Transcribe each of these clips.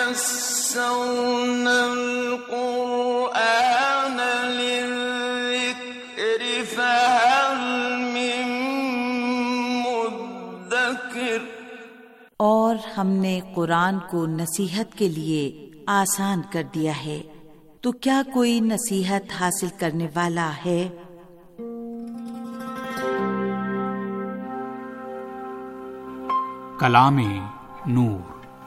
يَسَّرْنَا الْقُرْآنَ لِلذِّكْرِ فَهَلْ مِن مُّدَّكِرٍ۔ اور ہم نے قرآن کو نصیحت کے لیے آسان کر دیا ہے، تو کیا کوئی نصیحت حاصل کرنے والا ہے؟ کلام نور۔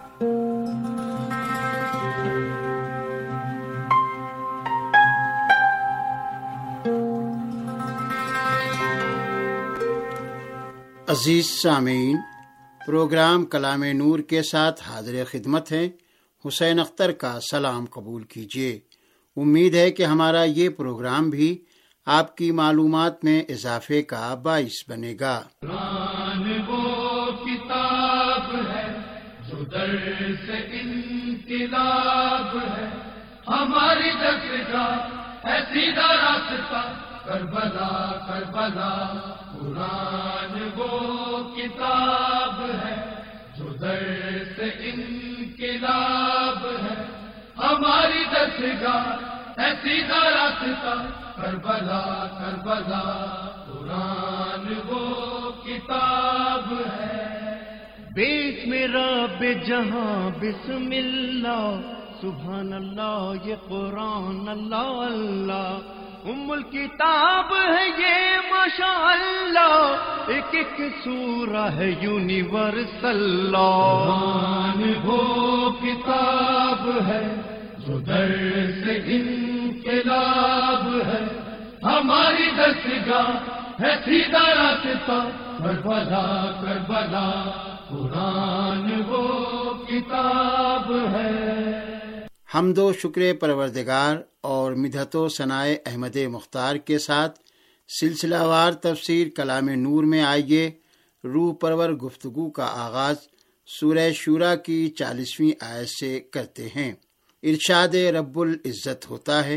عزیز سامعین، پروگرام کلام نور کے ساتھ حاضر خدمت ہیں۔ حسین اختر کا سلام قبول کیجیے۔ امید ہے کہ ہمارا یہ پروگرام بھی آپ کی معلومات میں اضافے کا باعث بنے گا۔ قرآن وہ کتاب ہے جو درس انقلاب ہے، ہماری دستگاہ ہے سیدھا راستہ، کربلا کربلا۔ قرآن وہ کتاب ہے جو درس انقلاب ہے، ہماری دستگاہ ہے سیدھا راستہ، کربلا کربلا۔ قرآن وہ کتاب ہے۔ بسم رب جہاں بسم اللہ، سبحان اللہ یہ قرآن اللہ اللہ، الکتاب ہے یہ ماشاء اللہ، ایک ایک سورہ ہے یونیورسل۔ قرآن وہ کتاب ہے جو درس انقلاب ہے، ہماری دستگاہ ہے سیدھا راستہ، کربلا کربلا۔ قرآن وہ کتاب ہے۔ حمد و شکر پروردگار اور مدحت و ثناء احمد مختار کے ساتھ سلسلہ وار تفسیر کلام نور میں آئیے روح پرور گفتگو کا آغاز سورہ شورى کی 40ویں آیت سے کرتے ہیں۔ ارشاد رب العزت ہوتا ہے،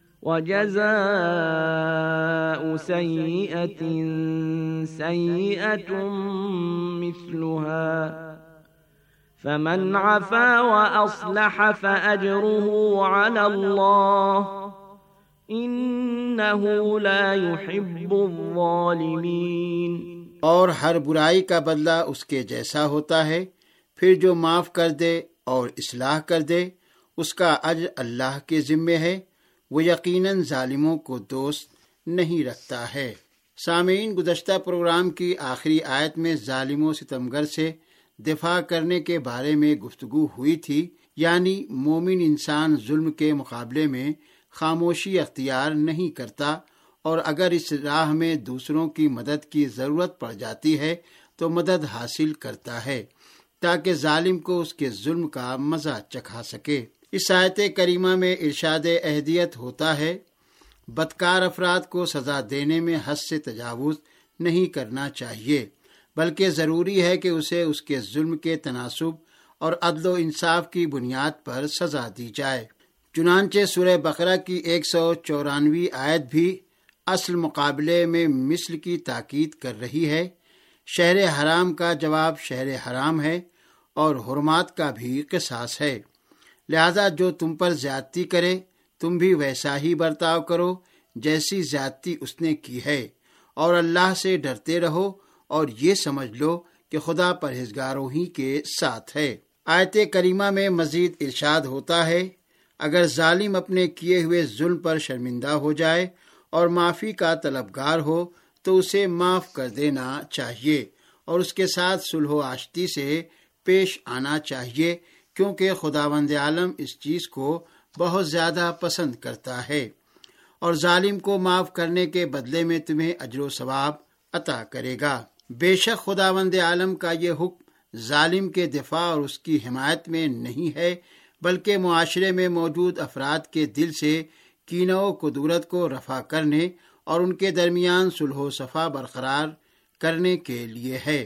وَجَزَاءُ سَيِّئَةٍ سَيِّئَةٌ مِثْلُهَا فَمَنْ عَفَا وَأَصْلَحَ فَأَجْرُهُ عَلَى اللَّهِ إِنَّهُ لَا يُحِبُّ الظَّالِمِينَ۔ اور ہر برائی کا بدلہ اس کے جیسا ہوتا ہے، پھر جو معاف کر دے اور اصلاح کر دے اس کا اجر اللہ کے ذمے ہے، وہ یقیناً ظالموں کو دوست نہیں رکھتا ہے۔ سامعین، گزشتہ پروگرام کی آخری آیت میں ظالم و ستمگر سے دفاع کرنے کے بارے میں گفتگو ہوئی تھی، یعنی مومن انسان ظلم کے مقابلے میں خاموشی اختیار نہیں کرتا، اور اگر اس راہ میں دوسروں کی مدد کی ضرورت پڑ جاتی ہے تو مدد حاصل کرتا ہے تاکہ ظالم کو اس کے ظلم کا مزہ چکھا سکے۔ اس آیت کریمہ میں ارشاد اہدیت ہوتا ہے، بدکار افراد کو سزا دینے میں حد سے تجاوز نہیں کرنا چاہیے، بلکہ ضروری ہے کہ اسے اس کے ظلم کے تناسب اور عدل و انصاف کی بنیاد پر سزا دی جائے۔ چنانچہ سورہ بقرہ کی 194 آیت بھی اصل مقابلے میں مثل کی تاکید کر رہی ہے۔ شہر حرام کا جواب شہر حرام ہے اور حرمات کا بھی قصاص ہے، لہذا جو تم پر زیادتی کرے تم بھی ویسا ہی برتاؤ کرو جیسی زیادتی اس نے کی ہے، اور اللہ سے ڈرتے رہو اور یہ سمجھ لو کہ خدا پرہیزگاروں ہی کے ساتھ ہے۔ آیت کریمہ میں مزید ارشاد ہوتا ہے، اگر ظالم اپنے کیے ہوئے ظلم پر شرمندہ ہو جائے اور معافی کا طلبگار ہو تو اسے معاف کر دینا چاہیے اور اس کے ساتھ صلح و آشتی سے پیش آنا چاہیے، کیونکہ خداوند عالم اس چیز کو بہت زیادہ پسند کرتا ہے، اور ظالم کو معاف کرنے کے بدلے میں تمہیں اجر و ثواب عطا کرے گا۔ بے شک خداوند عالم کا یہ حکم ظالم کے دفاع اور اس کی حمایت میں نہیں ہے، بلکہ معاشرے میں موجود افراد کے دل سے کینہ و کدورت کو رفع کرنے اور ان کے درمیان صلح و صفا برقرار کرنے کے لیے ہے۔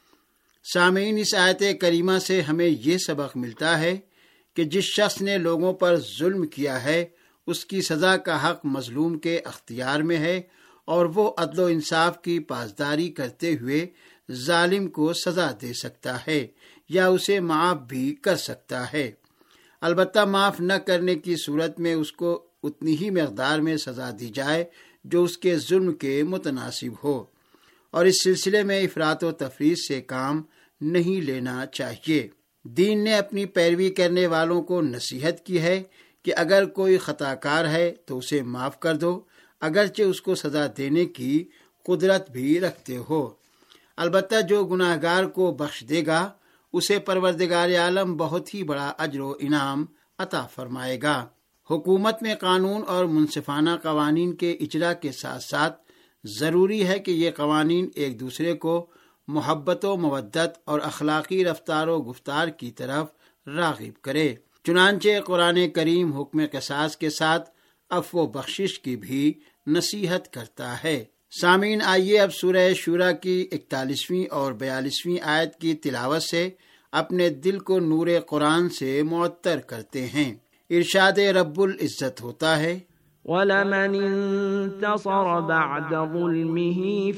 سامعین، اس آیت کریمہ سے ہمیں یہ سبق ملتا ہے کہ جس شخص نے لوگوں پر ظلم کیا ہے اس کی سزا کا حق مظلوم کے اختیار میں ہے، اور وہ عدل و انصاف کی پاسداری کرتے ہوئے ظالم کو سزا دے سکتا ہے یا اسے معاف بھی کر سکتا ہے۔ البتہ معاف نہ کرنے کی صورت میں اس کو اتنی ہی مقدار میں سزا دی جائے جو اس کے ظلم کے متناسب ہو، اور اس سلسلے میں افراط و تفریط سے کام نہیں لینا چاہیے۔ دین نے اپنی پیروی کرنے والوں کو نصیحت کی ہے کہ اگر کوئی خطا کار ہے تو اسے معاف کر دو، اگرچہ اس کو سزا دینے کی قدرت بھی رکھتے ہو۔ البتہ جو گناہ گار کو بخش دے گا اسے پروردگار عالم بہت ہی بڑا اجر و انعام عطا فرمائے گا۔ حکومت میں قانون اور منصفانہ قوانین کے اجرا کے ساتھ ساتھ ضروری ہے کہ یہ قوانین ایک دوسرے کو محبت و مودت اور اخلاقی رفتار و گفتار کی طرف راغب کرے۔ چنانچہ قرآن کریم حکم قصاص کے ساتھ عفو و بخشش کی بھی نصیحت کرتا ہے۔ سامعین، آئیے اب سورہ شورى کی 41ویں اور 42ویں آیت کی تلاوت سے اپنے دل کو نور قرآن سے معطر کرتے ہیں۔ ارشاد رب العزت ہوتا ہے، وَلَمَنِ انتصر بعد ظلمه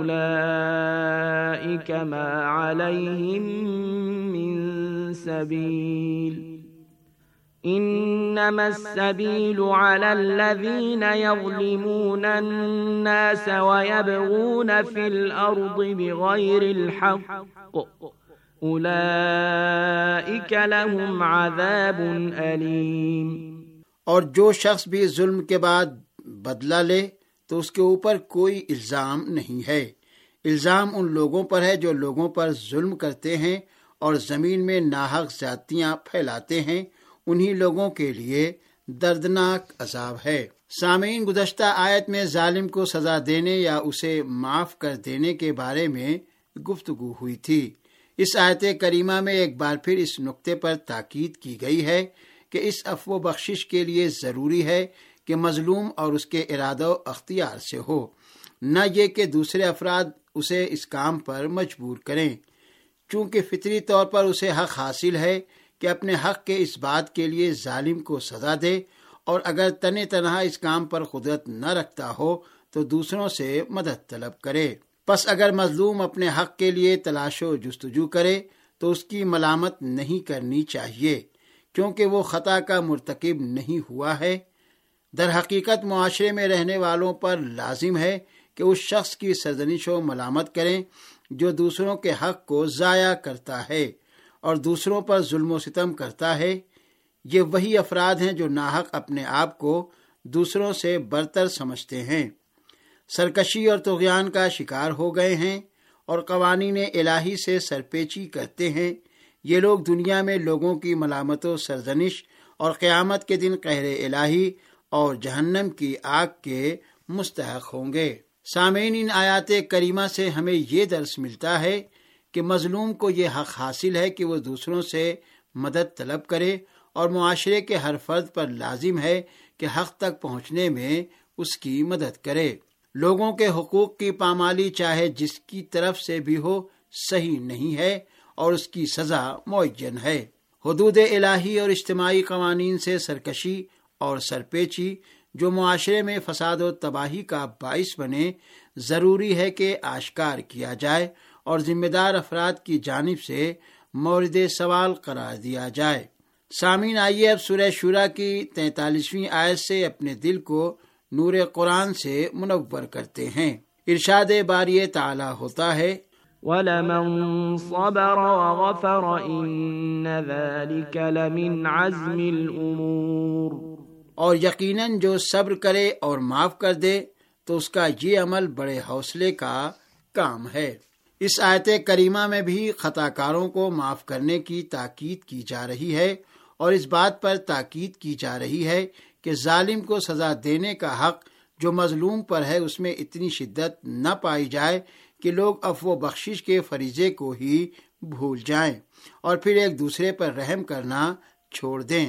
فأولئك ما عليهم من سبيل إنما السبيل على الذين يظلمون الناس ويبغون في الأرض بغير الحق أولئك لهم عذاب أليم۔ اور جو شخص بھی ظلم کے بعد بدلہ لے تو اس کے اوپر کوئی الزام نہیں ہے۔ الزام ان لوگوں پر ہے جو لوگوں پر ظلم کرتے ہیں اور زمین میں ناحق زیادتیاں پھیلاتے ہیں، انہی لوگوں کے لیے دردناک عذاب ہے۔ سامعین، گزشتہ آیت میں ظالم کو سزا دینے یا اسے معاف کر دینے کے بارے میں گفتگو ہوئی تھی۔ اس آیت کریمہ میں ایک بار پھر اس نقطے پر تاکید کی گئی ہے کہ اس عفو و بخشش کے لیے ضروری ہے کہ مظلوم اور اس کے ارادہ و اختیار سے ہو، نہ یہ کہ دوسرے افراد اسے اس کام پر مجبور کریں، چونکہ فطری طور پر اسے حق حاصل ہے کہ اپنے حق کے اس بات کے لیے ظالم کو سزا دے، اور اگر تنہا تنہا اس کام پر قدرت نہ رکھتا ہو تو دوسروں سے مدد طلب کرے۔ پس اگر مظلوم اپنے حق کے لیے تلاش و جستجو کرے تو اس کی ملامت نہیں کرنی چاہیے، کیونکہ وہ خطا کا مرتکب نہیں ہوا ہے۔ در حقیقت معاشرے میں رہنے والوں پر لازم ہے کہ اس شخص کی سرزنش و ملامت کریں جو دوسروں کے حق کو ضائع کرتا ہے اور دوسروں پر ظلم و ستم کرتا ہے۔ یہ وہی افراد ہیں جو ناحق اپنے آپ کو دوسروں سے برتر سمجھتے ہیں، سرکشی اور طغیان کا شکار ہو گئے ہیں اور قوانین الہی سے سرپیچی کرتے ہیں۔ یہ لوگ دنیا میں لوگوں کی ملامت و سرزنش اور قیامت کے دن قہر الہی اور جہنم کی آگ کے مستحق ہوں گے۔ سامعین، ان آیات کریمہ سے ہمیں یہ درس ملتا ہے کہ مظلوم کو یہ حق حاصل ہے کہ وہ دوسروں سے مدد طلب کرے، اور معاشرے کے ہر فرد پر لازم ہے کہ حق تک پہنچنے میں اس کی مدد کرے۔ لوگوں کے حقوق کی پامالی چاہے جس کی طرف سے بھی ہو صحیح نہیں ہے اور اس کی سزا معین ہے۔ حدود الہی اور اجتماعی قوانین سے سرکشی اور سرپیچی جو معاشرے میں فساد و تباہی کا باعث بنے، ضروری ہے کہ آشکار کیا جائے اور ذمہ دار افراد کی جانب سے مورد سوال قرار دیا جائے۔ سامعین، آئیے اب سورہ شورى کی 43ویں آیت سے اپنے دل کو نور قرآن سے منور کرتے ہیں۔ ارشاد باری تعالی ہوتا ہے، وَلَمَن صَبَرَ وَغَفَرَ إِنَّ ذَلِكَ لَمِنْ عَزْمِ الْأُمُورِ۔ اور یقیناً جو صبر کرے اور معاف کر دے تو اس کا یہ عمل بڑے حوصلے کا کام ہے۔ اس آیت کریمہ میں بھی خطا کاروں کو معاف کرنے کی تاکید کی جا رہی ہے، اور اس بات پر تاکید کی جا رہی ہے کہ ظالم کو سزا دینے کا حق جو مظلوم پر ہے اس میں اتنی شدت نہ پائی جائے کہ لوگ عفو و بخشش کے فریضے کو ہی بھول جائیں اور پھر ایک دوسرے پر رحم کرنا چھوڑ دیں۔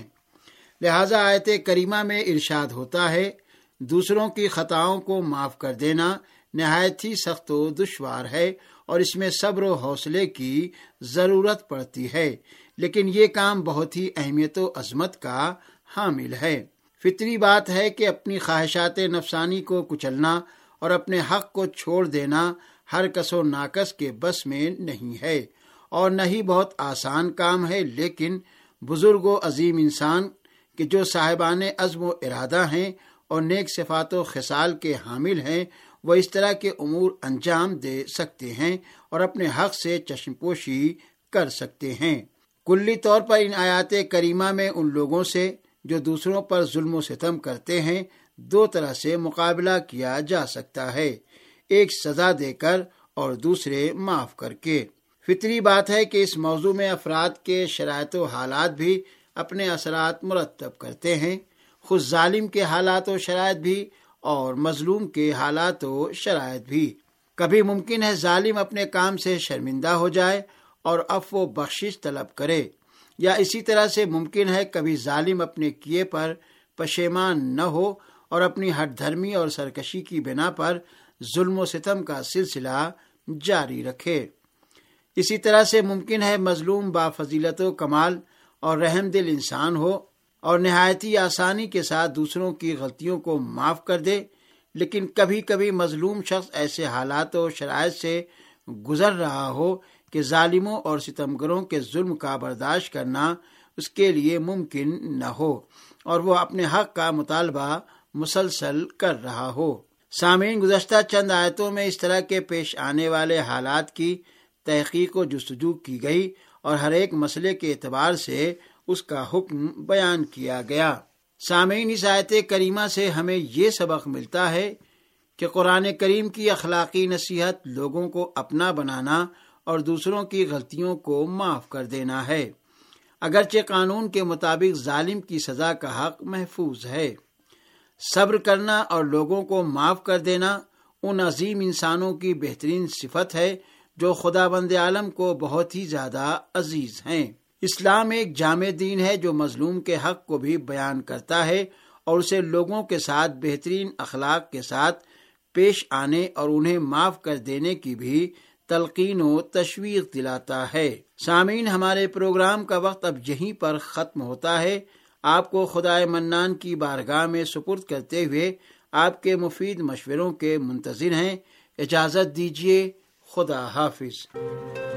لہذا آیت کریمہ میں ارشاد ہوتا ہے، دوسروں کی خطاؤں کو معاف کر دینا نہایت ہی سخت و دشوار ہے اور اس میں صبر و حوصلے کی ضرورت پڑتی ہے، لیکن یہ کام بہت ہی اہمیت و عظمت کا حامل ہے۔ فطری بات ہے کہ اپنی خواہشات نفسانی کو کچلنا اور اپنے حق کو چھوڑ دینا ہر کس و ناکس کے بس میں نہیں ہے، اور نہ ہی بہت آسان کام ہے، لیکن بزرگ و عظیم انسان کہ جو صاحبان عزم و ارادہ ہیں اور نیک صفات و خصال کے حامل ہیں، وہ اس طرح کے امور انجام دے سکتے ہیں اور اپنے حق سے چشم پوشی کر سکتے ہیں۔ کلی طور پر ان آیات کریمہ میں ان لوگوں سے جو دوسروں پر ظلم و ستم کرتے ہیں دو طرح سے مقابلہ کیا جا سکتا ہے، ایک سزا دے کر اور دوسرے معاف کر کے۔ فطری بات ہے کہ اس موضوع میں افراد کے شرائط و حالات بھی اپنے اثرات مرتب کرتے ہیں، خود ظالم کے حالات و شرائط بھی اور مظلوم کے حالات و شرائط بھی۔ کبھی ممکن ہے ظالم اپنے کام سے شرمندہ ہو جائے اور عفو و بخشش طلب کرے، یا اسی طرح سے ممکن ہے کبھی ظالم اپنے کیے پر پشیمان نہ ہو اور اپنی ہٹ دھرمی اور سرکشی کی بنا پر ظلم و ستم کا سلسلہ جاری رکھے۔ اسی طرح سے ممکن ہے مظلوم بافضیلت و کمال اور رحم دل انسان ہو اور نہایتی آسانی کے ساتھ دوسروں کی غلطیوں کو معاف کر دے، لیکن کبھی کبھی مظلوم شخص ایسے حالات و شرائط سے گزر رہا ہو کہ ظالموں اور ستمگروں کے ظلم کا برداشت کرنا اس کے لیے ممکن نہ ہو اور وہ اپنے حق کا مطالبہ مسلسل کر رہا ہو۔ سامعین، گزشتہ چند آیتوں میں اس طرح کے پیش آنے والے حالات کی تحقیق و جستجو کی گئی اور ہر ایک مسئلے کے اعتبار سے اس کا حکم بیان کیا گیا۔ سامعین، اس آیت کریمہ سے ہمیں یہ سبق ملتا ہے کہ قرآن کریم کی اخلاقی نصیحت لوگوں کو اپنا بنانا اور دوسروں کی غلطیوں کو معاف کر دینا ہے، اگرچہ قانون کے مطابق ظالم کی سزا کا حق محفوظ ہے۔ صبر کرنا اور لوگوں کو معاف کر دینا ان عظیم انسانوں کی بہترین صفت ہے جو خداوند عالم کو بہت ہی زیادہ عزیز ہیں۔ اسلام ایک جامع دین ہے جو مظلوم کے حق کو بھی بیان کرتا ہے اور اسے لوگوں کے ساتھ بہترین اخلاق کے ساتھ پیش آنے اور انہیں معاف کر دینے کی بھی تلقین و تشویق دلاتا ہے۔ سامعین، ہمارے پروگرام کا وقت اب یہیں پر ختم ہوتا ہے۔ آپ کو خدائے منان کی بارگاہ میں سپرد کرتے ہوئے آپ کے مفید مشوروں کے منتظر ہیں۔ اجازت دیجیے، خدا حافظ۔